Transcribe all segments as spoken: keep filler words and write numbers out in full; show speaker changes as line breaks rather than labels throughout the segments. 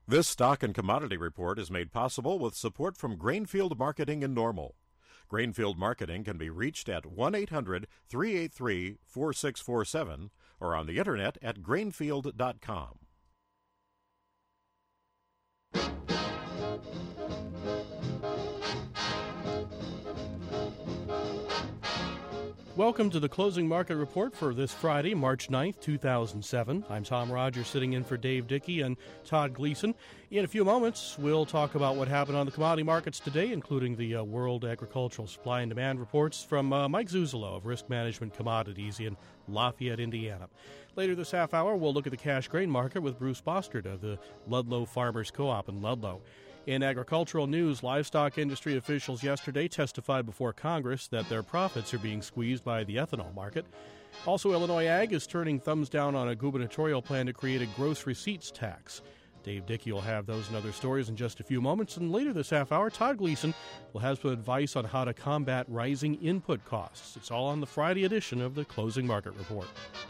This stock and commodity report is made possible with support from Grainfield Marketing in Normal. Grainfield Marketing can be reached at one eight hundred, three eight three, four six four seven or on the internet at grainfield dot com.
Welcome to the Closing Market Report for this Friday, March ninth, two thousand seven. I'm Tom Rogers, sitting in for Dave Dickey and Todd Gleason. In a few moments, we'll talk about what happened on the commodity markets today, including the uh, World Agricultural Supply and Demand reports from uh, Mike Zuzolo of Risk Management Commodities in Lafayette, Indiana. Later this half hour, we'll look at the cash grain market with Bruce Bostard of the Ludlow Farmers Co-op in Ludlow. In agricultural news, livestock industry officials yesterday testified before Congress that their profits are being squeezed by the ethanol market. Also, Illinois Ag is turning thumbs down on a gubernatorial plan to create a gross receipts tax. Dave Dickey will have those and other stories in just a few moments. And later this half hour, Todd Gleason will have some advice on how to combat rising input costs. It's all on the Friday edition of the Closing Market Report.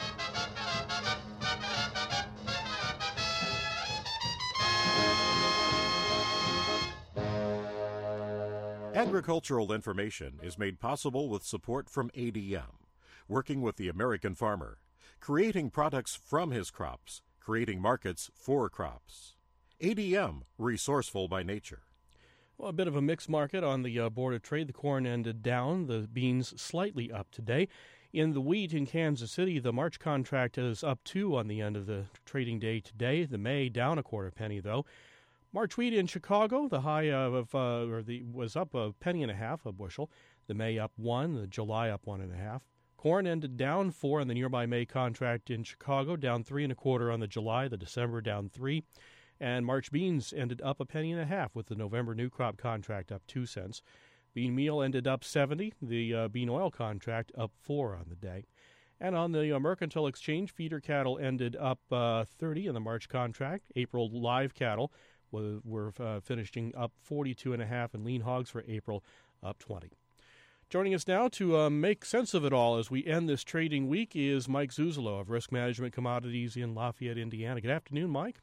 Agricultural information is made possible with support from A D M, working with the American farmer, creating products from his crops, creating markets for crops. A D M, resourceful by nature.
Well, a bit of a mixed market on the uh, Board of Trade. The corn ended down, the beans slightly up today. In the wheat in Kansas City, the March contract is up two on the end of the trading day today. The May down a quarter penny, though. March wheat in Chicago, the high of uh, or the was up a penny and a half a bushel. The May up one, the July up one and a half. Corn ended down four on the nearby May contract in Chicago, down three and a quarter on the July. The December down three, and March beans ended up a penny and a half with the November new crop contract up two cents. Bean meal ended up seventy. The uh, bean oil contract up four on the day. And on the uh, Mercantile Exchange, feeder cattle ended up uh, thirty in the March contract. April live cattle We're uh, finishing up forty-two and a half, and lean hogs for April up twenty. Joining us now to uh, make sense of it all as we end this trading week is Mike Zuzolo of Risk Management Commodities in Lafayette, Indiana. Good afternoon, Mike.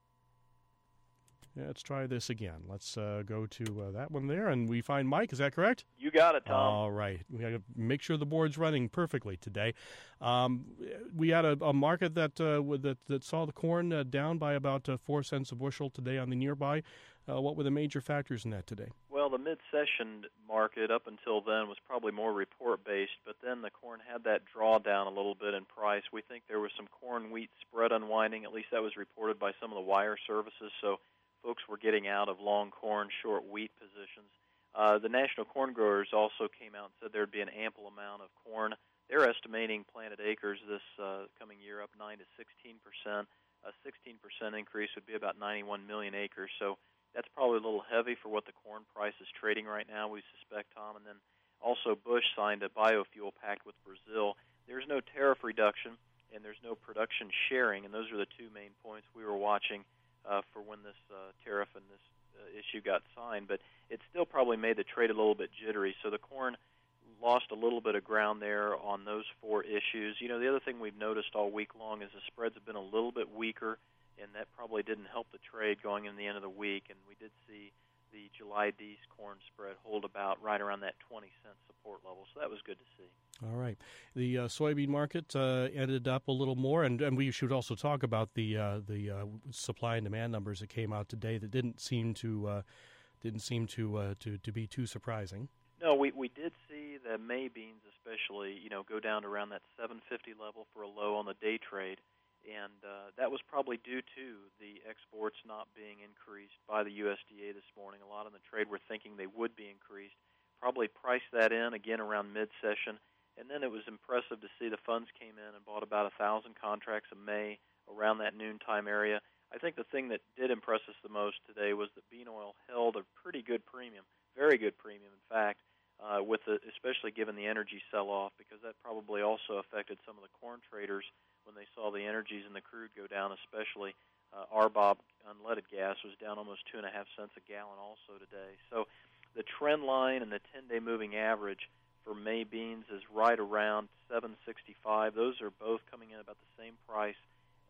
Yeah, let's try this again. Let's uh, go to uh, that one there, and we find Mike. Is that correct?
You got it, Tom.
All right. We got to make sure the board's running perfectly today. Um, we had a, a market that, uh, that that saw the corn uh, down by about uh, four cents a bushel today on the nearby. Uh, what were the major factors in that today?
Well, the mid-session market up until then was probably more report-based, but then the corn had that drawdown a little bit in price. We think there was some corn-wheat spread unwinding. At least that was reported by some of the wire services, so folks were getting out of long corn, short wheat positions. Uh, the National Corn Growers also came out and said there would be an ample amount of corn. They're estimating planted acres this uh, coming year up nine to sixteen percent. A sixteen percent increase would be about ninety-one million acres. So that's probably a little heavy for what the corn price is trading right now, we suspect, Tom. And then also Bush signed a biofuel pact with Brazil. There's no tariff reduction, and there's no production sharing, and those are the two main points we were watching Uh, for when this uh, tariff and this uh, issue got signed, but it still probably made the trade a little bit jittery. So the corn lost a little bit of ground there on those four issues. You know, the other thing we've noticed all week long is the spreads have been a little bit weaker, and that probably didn't help the trade going in the end of the week. And we did see the July D corn spread hold about right around that twenty cent support level, so that was good to see.
All right. The uh, soybean market uh, ended up a little more, and, and we should also talk about the uh, the uh, supply and demand numbers that came out today that didn't seem to uh, didn't seem to, uh, to to be too surprising.
No, we we did see the May beans especially, you know, go down to around that seven fifty level for a low on the day trade, and uh, that was probably due to the exports not being increased by the U S D A this morning. A lot in the trade were thinking they would be increased. Probably priced that in again around mid-session. And then it was impressive to see the funds came in and bought about one thousand contracts in May around that noontime area. I think the thing that did impress us the most today was that bean oil held a pretty good premium, very good premium, in fact, uh, with the, especially given the energy sell-off, because that probably also affected some of the corn traders when they saw the energies and the crude go down, especially. Uh, R B O B unleaded gas was down almost two and a half cents a gallon also today. So the trend line and the ten-day moving average for May beans is right around seven sixty-five. Those are both coming in about the same price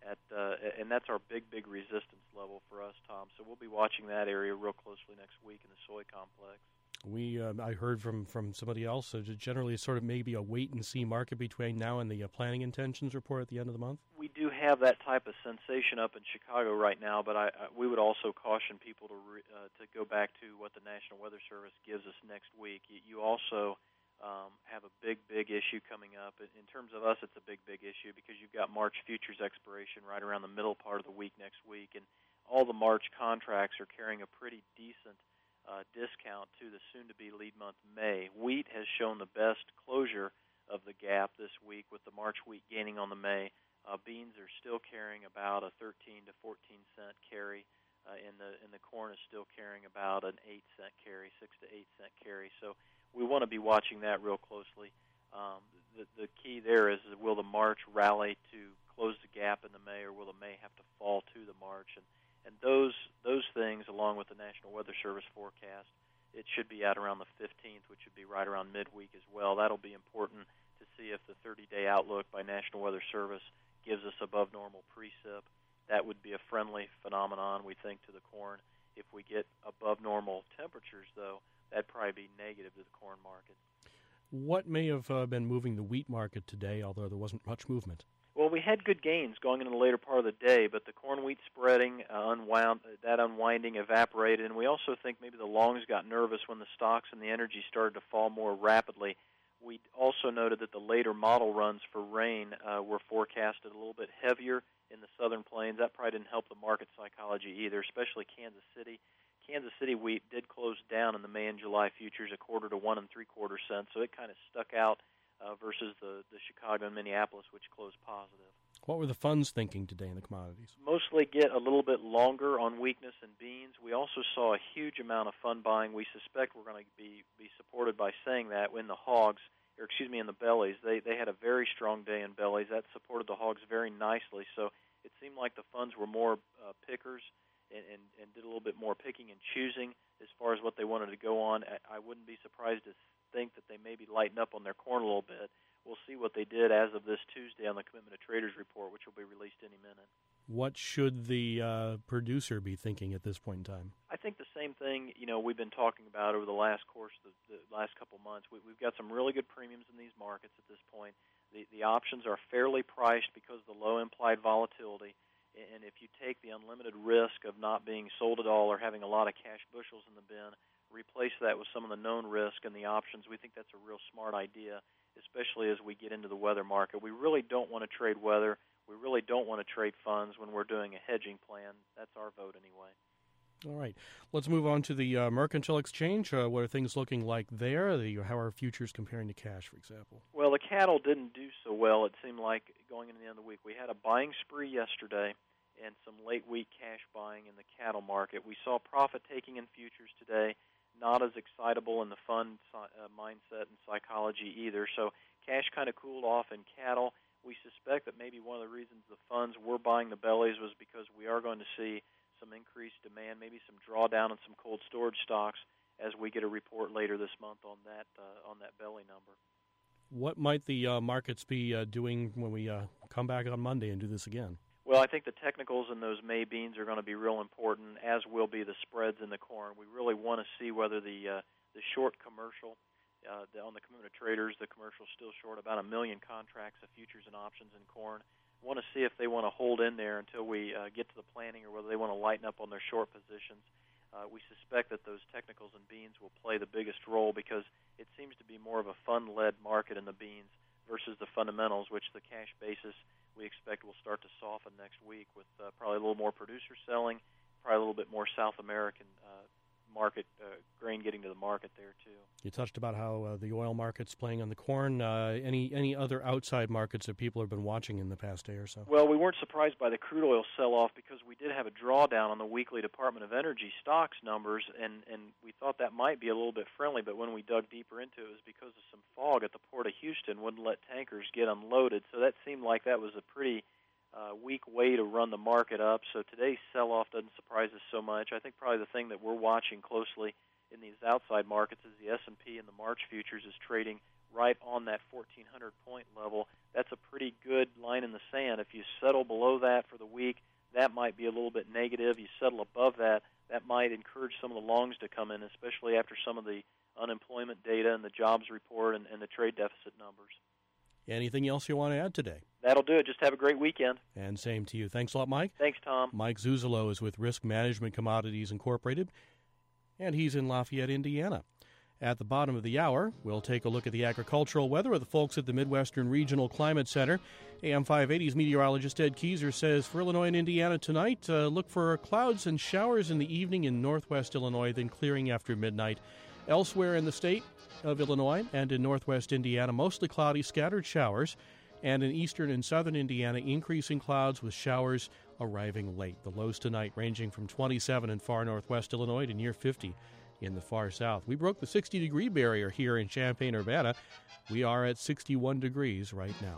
at, uh, and that's our big, big resistance level for us, Tom. So we'll be watching that area real closely next week in the soy complex.
We, uh, I heard from, from somebody else, so generally sort of maybe a wait-and-see market between now and the uh, planning intentions report at the end of the month?
We do have that type of sensation up in Chicago right now, but I, I, we would also caution people to re, uh, to go back to what the National Weather Service gives us next week. You, you also um, have a big, big issue coming up. In, in terms of us, it's a big, big issue because you've got March futures expiration right around the middle part of the week next week, and all the March contracts are carrying a pretty decent Uh, discount to the soon-to-be lead month May. Wheat has shown the best closure of the gap this week, with the March wheat gaining on the May. Uh, beans are still carrying about a thirteen to fourteen cent carry, uh, and the and the corn is still carrying about an eight cent carry, six to eight cent carry. So we want to be watching that real closely. Um, the the key there is, is will the March rally to close the gap in the May, or will the May have to fall to the March? And And those those things, along with the National Weather Service forecast, it should be out around the fifteenth, which would be right around midweek as well. That'll be important to see if the thirty-day outlook by National Weather Service gives us above normal precip. That would be a friendly phenomenon, we think, to the corn. If we get above normal temperatures, though, that'd probably be negative to the corn market.
What may have uh, been moving the wheat market today, although there wasn't much movement?
Well, we had good gains going into the later part of the day, but the corn-wheat spreading, uh, unwound, that unwinding evaporated, and we also think maybe the longs got nervous when the stocks and the energy started to fall more rapidly. We also noted that the later model runs for rain uh, were forecasted a little bit heavier in the southern plains. That probably didn't help the market psychology either, especially Kansas City. Kansas City wheat did close down in the May and July futures a quarter to one and three-quarter cents, so it kind of stuck out Uh, versus the, the Chicago and Minneapolis, which closed positive.
What were the funds thinking today in the commodities?
Mostly get a little bit longer on weakness in beans. We also saw a huge amount of fund buying. We suspect we're going to be, be supported by saying that in the hogs, or excuse me, in the bellies. They they had a very strong day in bellies. That supported the hogs very nicely. So it seemed like the funds were more uh, pickers and, and, and did a little bit more picking and choosing as far as what they wanted to go on. I, I wouldn't be surprised to think that they maybe lighten up on their corn a little bit. We'll see what they did as of this Tuesday on the Commitment of Traders report, which will be released any minute.
What should the uh, producer be thinking at this point in time?
I think the same thing, you know, we've been talking about over the last course, the, the last couple months. We, we've got some really good premiums in these markets at this point. The, the options are fairly priced because of the low implied volatility. And if you take the unlimited risk of not being sold at all or having a lot of cash bushels in the bin, replace that with some of the known risk and the options, we think that's a real smart idea, especially as we get into the weather market. We really don't want to trade weather. We really don't want to trade funds when we're doing a hedging plan. That's our vote anyway.
All right. Let's move on to the uh, Mercantile Exchange. Uh, what are things looking like there? The, how are futures comparing to cash, for example?
Well, the cattle didn't do so well, it seemed like, going into the end of the week. We had a buying spree yesterday and some late week cash buying in the cattle market. We saw profit-taking in futures today, not as excitable in the fund uh, mindset and psychology either. So cash kind of cooled off in cattle. We suspect that maybe one of the reasons the funds were buying the bellies was because we are going to see some increased demand, maybe some drawdown in some cold storage stocks as we get a report later this month on that uh, on that belly number.
What might the uh, markets be uh, doing when we uh, come back on Monday and do this again?
Well, I think the technicals in those May beans are going to be real important, as will be the spreads in the corn. We really want to see whether the uh, the short commercial uh, the, on the Commitment of Traders, the commercial is still short about a million contracts of futures and options in corn. We want to see if they want to hold in there until we uh, get to the planning, or whether they want to lighten up on their short positions. Uh, we suspect that those technicals in beans will play the biggest role because it seems to be more of a fund-led market in the beans versus the fundamentals, which the cash basis we expect will start to soften next week with uh, probably a little more producer selling, probably a little bit more South American uh, market, uh, grain getting to the market there too.
You touched about how uh, the oil market's playing on the corn. Uh, any any other outside markets that people have been watching in the past day or so?
Well, we weren't surprised by the crude oil sell-off because we did have a drawdown on the weekly Department of Energy stocks numbers, and, and we thought that might be a little bit friendly, but when we dug deeper into it, it was because of some fog at the Port of Houston wouldn't let tankers get unloaded, so that seemed like that was a pretty uh, weak way to run the market up. So today's sell-off doesn't surprise us so much. I think probably the thing that we're watching closely in these outside markets is the S and P and the March futures is trading right on that fourteen hundred point level. That's a pretty good line in the sand. If you settle below that for the week, that might be a little bit negative. You settle above that, that might encourage some of the longs to come in, especially after some of the unemployment data and the jobs report and, and the trade deficit numbers.
Anything else you want to add today?
That'll do it. Just have a great weekend.
And same to you. Thanks a lot, Mike.
Thanks, Tom.
Mike Zuzolo is with Risk Management Commodities Incorporated, and he's in Lafayette, Indiana. At the bottom of the hour, we'll take a look at the agricultural weather with the folks at the Midwestern Regional Climate Center. A M five eighty's meteorologist Ed Keyser says for Illinois and Indiana tonight, uh, look for clouds and showers in the evening in northwest Illinois, then clearing after midnight. Elsewhere in the state of Illinois and in northwest Indiana, mostly cloudy, scattered showers. And in eastern and southern Indiana, increasing clouds with showers arriving late. The lows tonight ranging from twenty-seven in far northwest Illinois to near fifty in the far south. We broke the sixty-degree barrier here in Champaign-Urbana. We are at sixty-one degrees right now.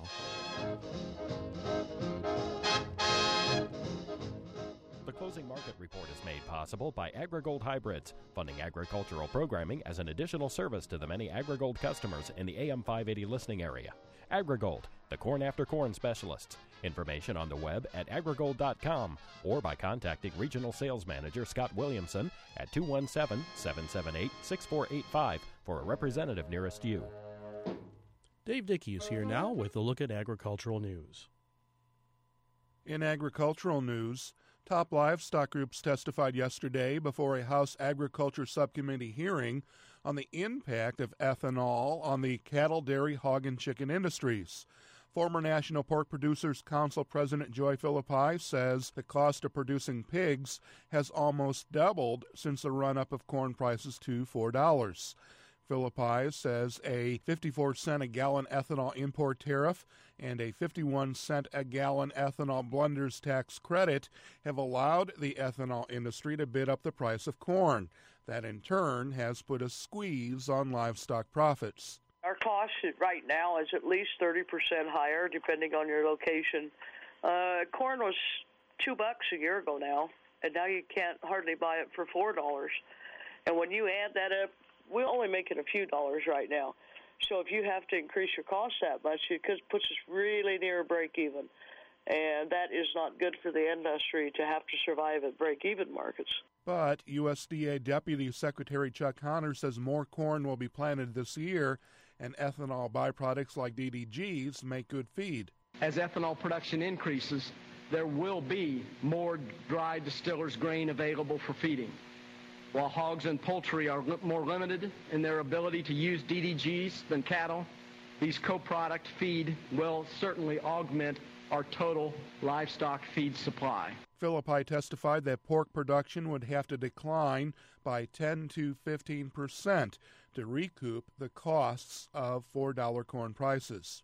The closing market report is made possible by AgriGold Hybrids, funding agricultural programming as an additional service to the many AgriGold customers in the A M five eighty listening area. AgriGold, the corn after corn specialists. Information on the web at agrigold dot com or by contacting Regional Sales Manager Scott Williamson at two one seven, seven seven eight, six four eight five for a representative nearest you.
Dave Dickey is here now with a look at agricultural news.
In agricultural news, top livestock groups testified yesterday before a House Agriculture Subcommittee hearing on the impact of ethanol on the cattle, dairy, hog, and chicken industries. Former National Pork Producers Council President Joy Philippi says the cost of producing pigs has almost doubled since the run-up of corn prices to four dollars. Philippi says a fifty-four cent a gallon ethanol import tariff and a fifty-one cent a gallon ethanol blenders tax credit have allowed the ethanol industry to bid up the price of corn. That, in turn, has put a squeeze on livestock profits.
Our cost right now is at least thirty percent higher, depending on your location. Uh, corn was two bucks a year ago now, and now you can't hardly buy it for four dollars. And when you add that up, we're only making a few dollars right now. So if you have to increase your cost that much, it puts us really near break even. And that is not good for the industry to have to survive at break-even markets.
But U S D A Deputy Secretary Chuck Honor says more corn will be planted this year, and ethanol byproducts like D D Gs make good feed.
As ethanol production increases, there will be more dry distillers grain available for feeding. While hogs and poultry are li- more limited in their ability to use D D Gs than cattle, these co-product feed will certainly augment our total livestock feed supply.
Philippi testified that pork production would have to decline by ten to fifteen percent to recoup the costs of four dollar corn prices.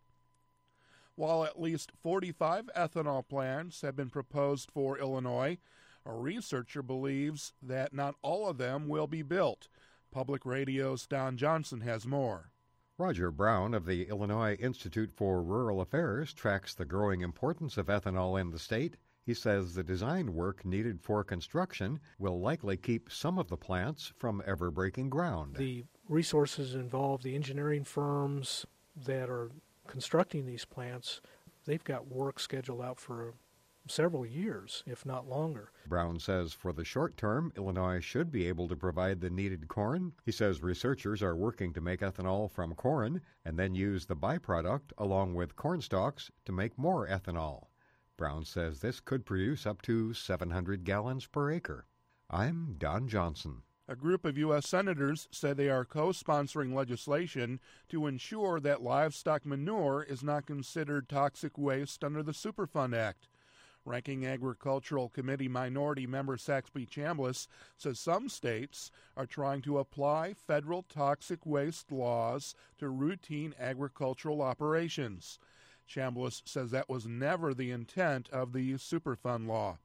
While at least forty-five ethanol plants have been proposed for Illinois, a researcher believes that not all of them will be built. Public Radio's Don Johnson has more.
Roger Brown of the Illinois Institute for Rural Affairs tracks the growing importance of ethanol in the state. He says the design work needed for construction will likely keep some of the plants from ever breaking ground.
The resources involved, the engineering firms that are constructing these plants, they've got work scheduled out for several years, if not longer.
Brown says for the short term, Illinois should be able to provide the needed corn. He says researchers are working to make ethanol from corn and then use the byproduct along with corn stalks to make more ethanol. Brown says this could produce up to seven hundred gallons per acre. I'm Don Johnson.
A group of U S senators said they are co-sponsoring legislation to ensure that livestock manure is not considered toxic waste under the Superfund Act. Ranking Agricultural Committee Minority Member Saxby Chambliss says some states are trying to apply federal toxic waste laws to routine agricultural operations. Chambliss says that was never the intent of the Superfund law.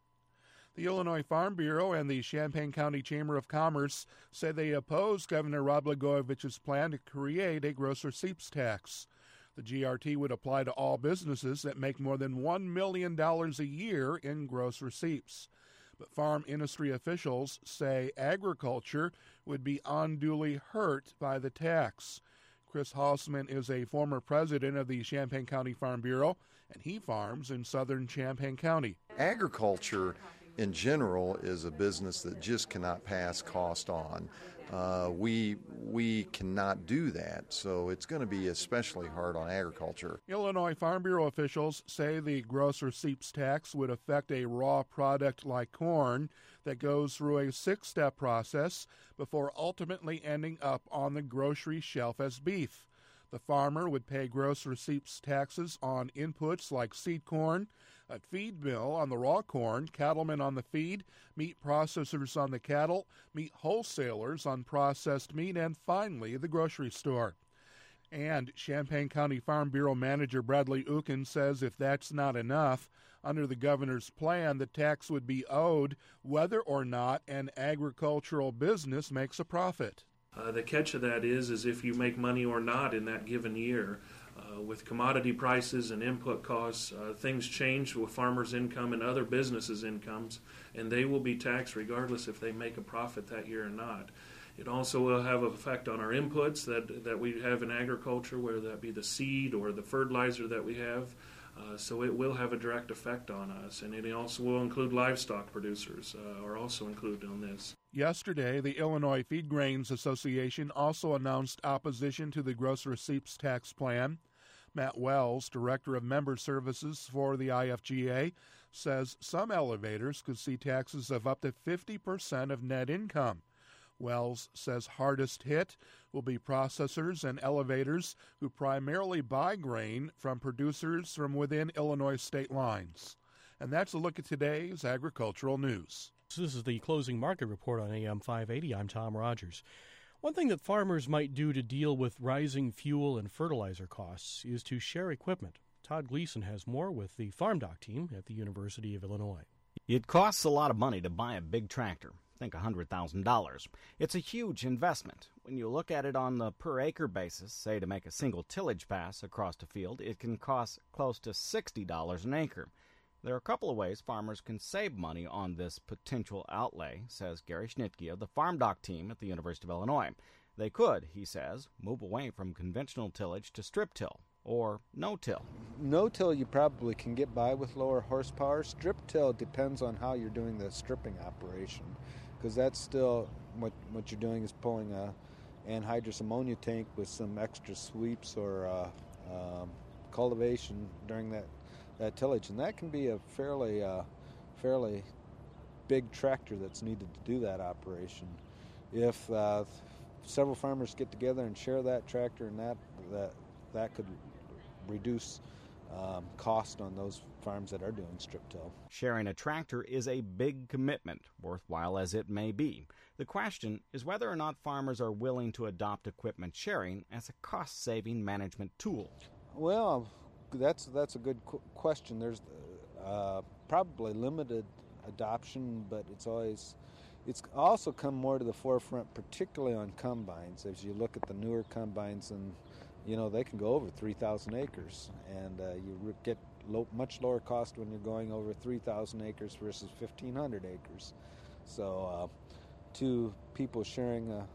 The Illinois Farm Bureau and the Champaign County Chamber of Commerce say they oppose Governor Rod Blagojevich's plan to create a gross receipts tax. The G R T would apply to all businesses that make more than one million dollars a year in gross receipts. But farm industry officials say agriculture would be unduly hurt by the tax. Chris Hausman is a former president of the Champaign County Farm Bureau, and he farms in southern Champaign County.
Agriculture in general is a business that just cannot pass cost on. Uh, we we cannot do that, so it's going to be especially hard on agriculture.
Illinois Farm Bureau officials say the gross receipts tax would affect a raw product like corn that goes through a six-step process before ultimately ending up on the grocery shelf as beef. The farmer would pay gross receipts taxes on inputs like seed corn, a feed mill on the raw corn, cattlemen on the feed, meat processors on the cattle, meat wholesalers on processed meat, and finally the grocery store. And Champaign County Farm Bureau Manager Bradley Uken says if that's not enough, under the governor's plan, the tax would be owed whether or not an agricultural business makes a profit.
Uh, the catch of that is, is if you make money or not in that given year. Uh, with commodity prices and input costs, uh, things change with farmers' income and other businesses' incomes, and they will be taxed regardless if they make a profit that year or not. It also will have an effect on our inputs that, that we have in agriculture, whether that be the seed or the fertilizer that we have. Uh, so it will have a direct effect on us, and it also will include livestock producers uh, are also included on this.
Yesterday, the Illinois Feed Grains Association also announced opposition to the gross receipts tax plan. Matt Wells, Director of Member Services for the I F G A, says some elevators could see taxes of up to fifty percent of net income. Wells says hardest hit will be processors and elevators who primarily buy grain from producers from within Illinois state lines. And that's a look at today's agricultural news.
This is the closing market report on A M five eighty. I'm Tom Rogers. One thing that farmers might do to deal with rising fuel and fertilizer costs is to share equipment. Todd Gleason has more with the Farm Doc team at the University of Illinois.
It costs a lot of money to buy a big tractor. Think one hundred thousand dollars. It's a huge investment. When you look at it on the per-acre basis, say to make a single tillage pass across a field, it can cost close to sixty dollars an acre. There are a couple of ways farmers can save money on this potential outlay, says Gary Schnitke of the Farm Doc team at the University of Illinois. They could, he says, move away from conventional tillage to strip till or no-till.
No-till you probably can get by with lower horsepower. Strip-till depends on how you're doing the stripping operation, because that's still what what you're doing is pulling a anhydrous ammonia tank with some extra sweeps or uh, um, cultivation during that that tillage, and that can be a fairly uh, fairly big tractor that's needed to do that operation. If uh, several farmers get together and share that tractor, and that that that could reduce um, cost on those farms that are doing strip till.
Sharing a tractor is a big commitment, worthwhile as it may be. The question is whether or not farmers are willing to adopt equipment sharing as a cost-saving management tool.
Well, that's that's a good qu- question. There's uh, probably limited adoption, but it's always it's also come more to the forefront, particularly on combines. As you look at the newer combines, and you know they can go over three thousand acres, and uh, you re- get low, much lower cost when you're going over three thousand acres versus fifteen hundred acres. So, uh, two people sharing a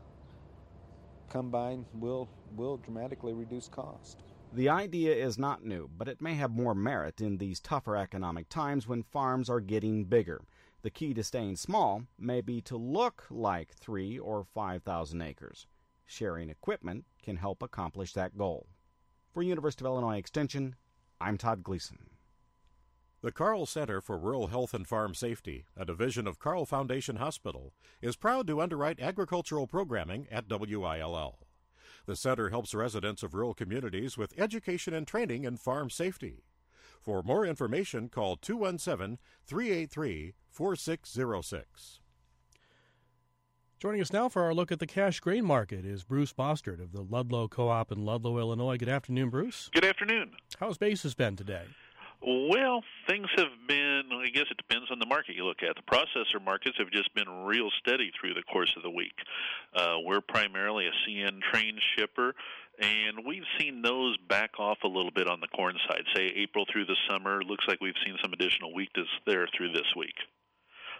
combine will will dramatically reduce cost.
The idea is not new, but it may have more merit in these tougher economic times when farms are getting bigger. The key to staying small may be to look like three or five thousand acres. Sharing equipment can help accomplish that goal. For University of Illinois Extension, I'm Todd Gleason.
The Carle Center for Rural Health and Farm Safety, a division of Carle Foundation Hospital, is proud to underwrite agricultural programming at W I L L. The center helps residents of rural communities with education and training in farm safety. For more information, call two one seven, three eight three, four six zero six.
Joining us now for our look at the cash grain market is Bruce Bostard of the Ludlow Co-op in Ludlow, Illinois. Good afternoon, Bruce.
Good afternoon.
How's basis been today?
Well, things have been, I guess it depends on the market you look at. The processor markets have just been real steady through the course of the week. Uh, we're primarily a C N train shipper, and we've seen those back off a little bit on the corn side. Say April through the summer, looks like we've seen some additional weakness there through this week.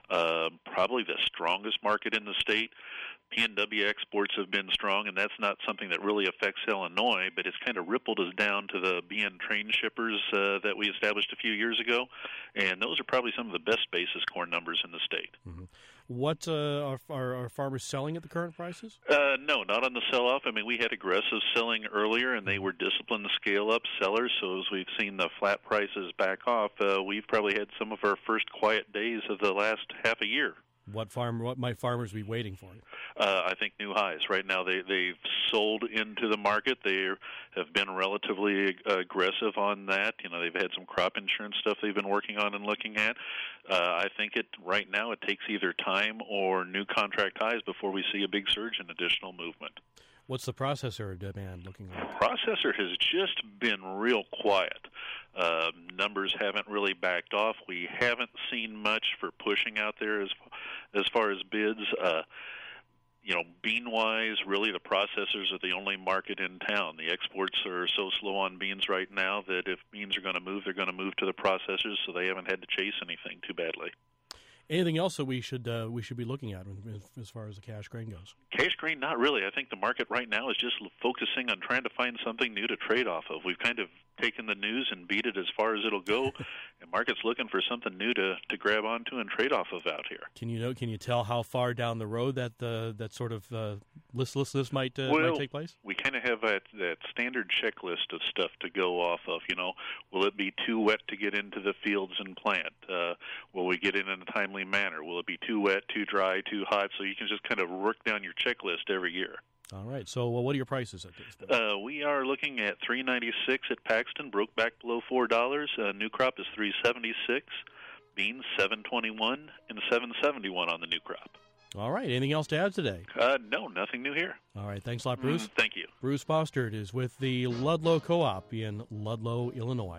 uh, probably the strongest market in the state. P N W exports have been strong, and that's not something that really affects Illinois, but it's kind of rippled us down to the B N train shippers uh, that we established a few years ago, and those are probably some of the best basis corn numbers in the state.
Mm-hmm. What uh, are, are, are farmers selling at the current prices?
Uh, no, not on the sell-off. I mean, we had aggressive selling earlier, and they were disciplined scale-up sellers, so as we've seen the flat prices back off, uh, we've probably had some of our first quiet days of the last half a year.
What farm? What might farmers be waiting for?
Uh, I think new highs. Right now, they they've sold into the market. They have been relatively aggressive on that. You know, they've had some crop insurance stuff they've been working on and looking at. Uh, I think it right now it takes either time or new contract highs before we see a big surge in additional movement.
What's the processor demand looking like?
Processor has just been real quiet. Uh, numbers haven't really backed off. We haven't seen much for pushing out there as as far as bids. Uh, you know, bean-wise, really the processors are the only market in town. The exports are so slow on beans right now that if beans are going to move, they're going to move to the processors, so they haven't had to chase anything too badly.
Anything else that we should uh, we should be looking at as far as the cash grain goes?
Cash grain, not really. I think the market right now is just focusing on trying to find something new to trade off of. We've kind of taken the news and beat it as far as it'll go, and market's looking for something new to, to grab onto and trade off of out here.
Can you know? Can you tell how far down the road that uh, that sort of uh, listlessness might uh,
well,
might take place?
We kind of have that, that standard checklist of stuff to go off of. You know, will it be too wet to get into the fields and plant? Uh, will we get in in a timely manner? Will it be too wet, too dry, too hot? So you can just kind of work down your checklist every year.
All right. So, well, what are your prices at this?
Uh, we are looking at three ninety six at Paxton, broke back below four dollars. Uh, new crop is three seventy six, beans seven twenty one, and seven seventy one on the new crop.
All right. Anything else to add today?
Uh, no, nothing new here.
All right. Thanks a lot, Bruce.
Mm, thank you.
Bruce Bostard is with the Ludlow Co-op in Ludlow, Illinois.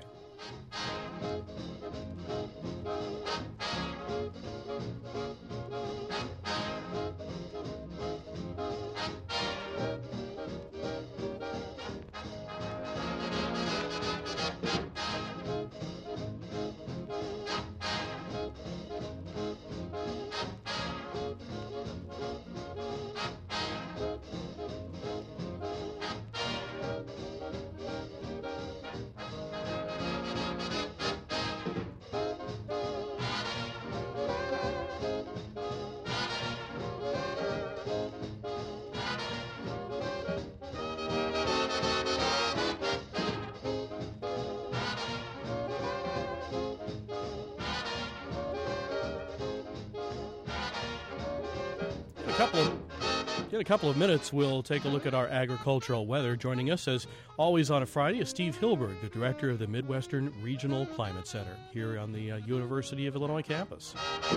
Couple of, in a couple of minutes, we'll take a look at our agricultural weather. Joining us, as always on a Friday, is Steve Hilberg, the director of the Midwestern Regional Climate Center here on the uh, University of Illinois campus.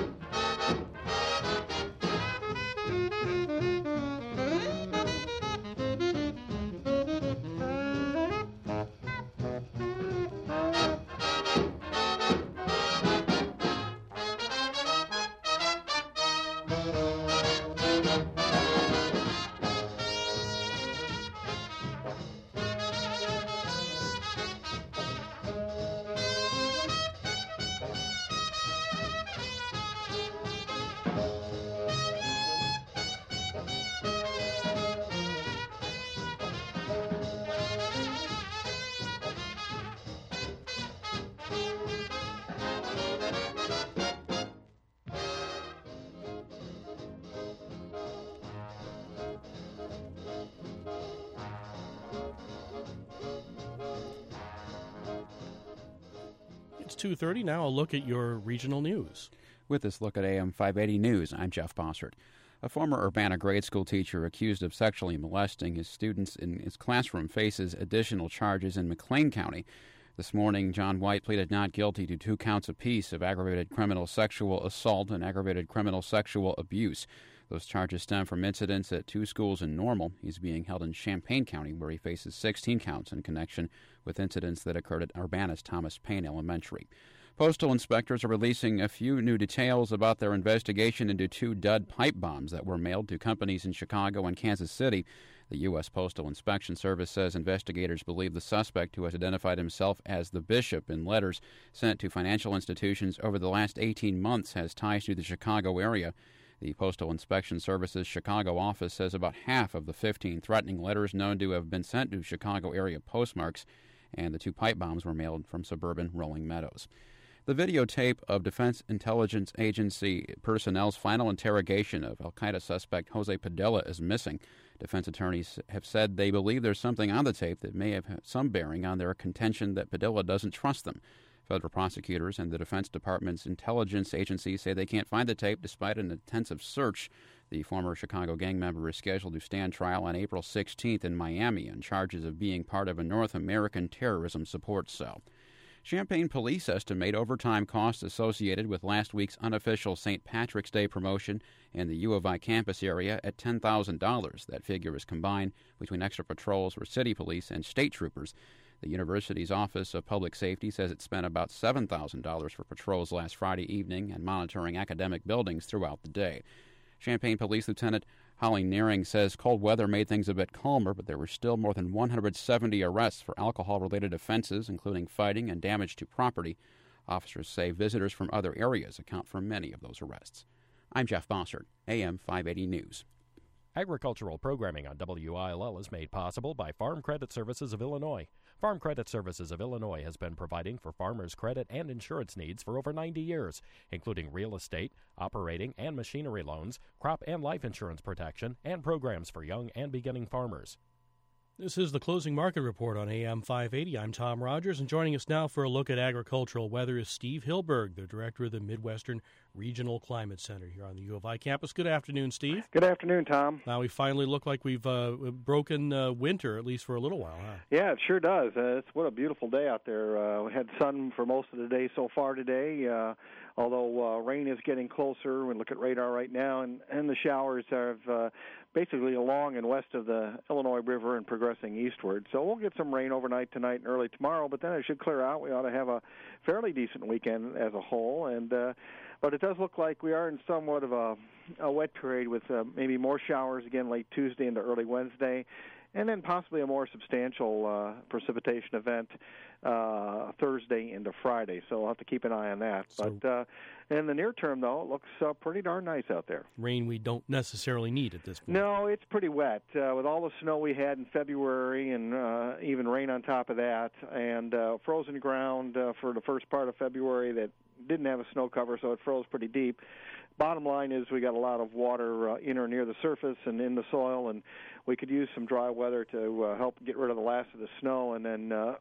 It's two thirty now. A look at your regional news.
With this look at A M five eighty News, I'm Jeff Bossert. A former Urbana grade school teacher accused of sexually molesting his students in his classroom faces additional charges in McLean County. This morning, John White pleaded not guilty to two counts apiece of aggravated criminal sexual assault and aggravated criminal sexual abuse. Those charges stem from incidents at two schools in Normal. He's being held in Champaign County, where he faces sixteen counts in connection with incidents that occurred at Urbana's Thomas Paine Elementary. Postal inspectors are releasing a few new details about their investigation into two dud pipe bombs that were mailed to companies in Chicago and Kansas City. The U S. Postal Inspection Service says investigators believe the suspect, who has identified himself as the Bishop in letters sent to financial institutions over the last eighteen months, has ties to the Chicago area. The Postal Inspection Service's Chicago office says about half of the fifteen threatening letters known to have been sent to Chicago area postmarks, and the two pipe bombs were mailed from suburban Rolling Meadows. The videotape of Defense Intelligence Agency personnel's final interrogation of al-Qaeda suspect Jose Padilla is missing. Defense attorneys have said they believe there's something on the tape that may have some bearing on their contention that Padilla doesn't trust them. Federal prosecutors and the Defense Department's intelligence agency say they can't find the tape despite an intensive search. The former Chicago gang member is scheduled to stand trial on April sixteenth in Miami on charges of being part of a North American terrorism support cell. Champaign police estimate overtime costs associated with last week's unofficial Saint Patrick's Day promotion in the U of I campus area at ten thousand dollars. That figure is combined between extra patrols for city police and state troopers. The university's Office of Public Safety says it spent about seven thousand dollars for patrols last Friday evening and monitoring academic buildings throughout the day. Champaign Police Lieutenant Holly Nearing says cold weather made things a bit calmer, but there were still more than one hundred seventy arrests for alcohol-related offenses, including fighting and damage to property. Officers say visitors from other areas account for many of those arrests. I'm Jeff Bossert, A M five eighty News.
Agricultural programming on W I L L is made possible by Farm Credit Services of Illinois. Farm Credit Services of Illinois has been providing for farmers' credit and insurance needs for over ninety years, including real estate, operating and machinery loans, crop and life insurance protection, and programs for young and beginning farmers.
This is the Closing Market Report on A M five eighty. I'm Tom Rogers, and joining us now for a look at agricultural weather is Steve Hilberg, the director of the Midwestern Regional Climate Center here on the U of I campus. Good afternoon, Steve.
Good afternoon, Tom.
Now we finally look like we've uh, broken uh, winter, at least for a little while, huh?
Yeah, it sure does. Uh, it's what a beautiful day out there. Uh, we had sun for most of the day so far today, uh, although uh, rain is getting closer. We look at radar right now, and, and the showers have uh, basically along and west of the Illinois River and progressing eastward. So we'll get some rain overnight tonight and early tomorrow, but then it should clear out. We ought to have a fairly decent weekend as a whole. And uh, but it does look like we are in somewhat of a, a wet period with uh, maybe more showers again late Tuesday into early Wednesday, and then possibly a more substantial uh, precipitation event uh, Thursday into Friday. So we'll have to keep an eye on that. So, but uh, in the near term, though, it looks uh, pretty darn nice out there.
Rain we don't necessarily need at this point.
No, it's pretty wet. Uh, with all the snow we had in February and uh, even rain on top of that, and uh, frozen ground uh, for the first part of February that didn't have a snow cover, so it froze pretty deep. Bottom line is we got a lot of water uh, in or near the surface and in the soil, and we could use some dry weather to uh, help get rid of the last of the snow and then uh,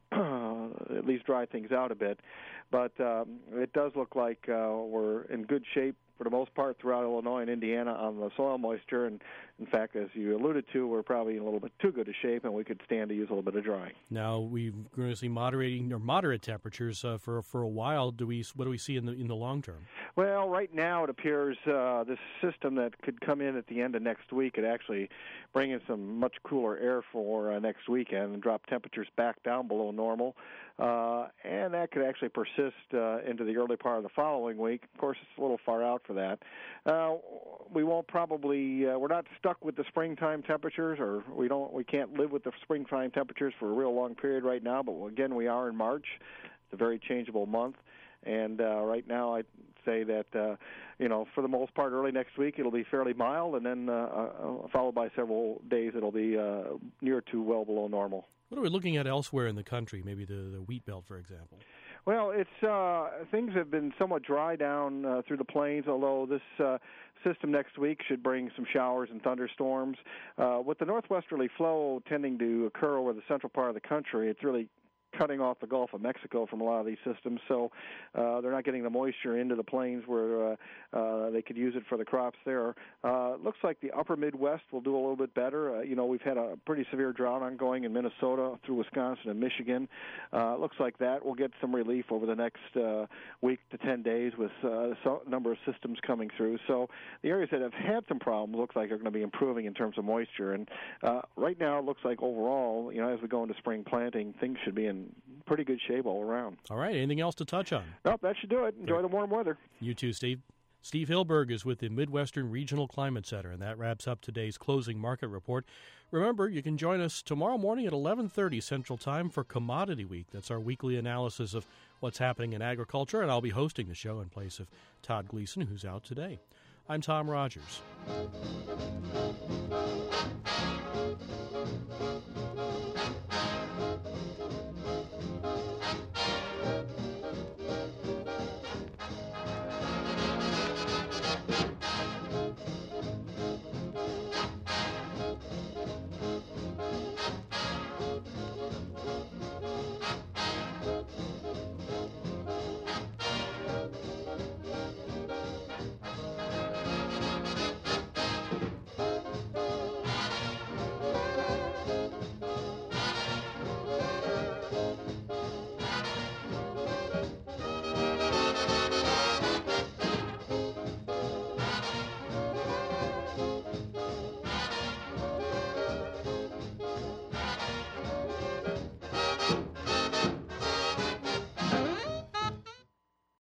at least dry things out a bit. But um, it does look like uh, we're in good shape for the most part throughout Illinois and Indiana on the soil moisture. And, in fact, as you alluded to, we're probably in a little bit too good a shape, and we could stand to use a little bit of drying.
Now, we're going to see moderating or moderate temperatures uh, for for a while. Do we? What do we see in the in the long term?
Well, right now it appears uh, this system that could come in at the end of next week could actually bring in some much cooler air for uh, next weekend and drop temperatures back down below normal. Uh, and that could actually persist uh, into the early part of the following week. Of course, it's a little far out for that. Uh, we won't probably, uh, we're not stuck with the springtime temperatures, or we don't, we can't live with the springtime temperatures for a real long period right now, but again, we are in March. It's a very changeable month. And uh, right now, I'd say that, uh, you know, for the most part, early next week, it'll be fairly mild, and then uh, uh, followed by several days, it'll be uh, near to well below normal.
What are we looking at elsewhere in the country, maybe the, the wheat belt, for example?
Well, it's uh, things have been somewhat dry down uh, through the plains, although this uh, system next week should bring some showers and thunderstorms. Uh, with the northwesterly flow tending to occur over the central part of the country, it's really cutting off the Gulf of Mexico from a lot of these systems, so uh, they're not getting the moisture into the plains where uh, uh, they could use it for the crops there. Uh, it looks like the upper Midwest will do a little bit better. Uh, you know, we've had a pretty severe drought ongoing in Minnesota through Wisconsin and Michigan. Uh, it looks like that will get some relief over the next uh, week to ten days with uh, a number of systems coming through. So the areas that have had some problems look like they're going to be improving in terms of moisture. And uh, right now it looks like overall, you know, as we go into spring planting, things should be in pretty good shape all around.
All right. Anything else to touch on?
Nope, that should do it. Enjoy Great. the warm weather.
You too, Steve. Steve Hilberg is with the Midwestern Regional Climate Center, and that wraps up today's closing market report. Remember, you can join us tomorrow morning at eleven thirty Central Time for Commodity Week. That's our weekly analysis of what's happening in agriculture, and I'll be hosting the show in place of Todd Gleason, who's out today. I'm Tom Rogers.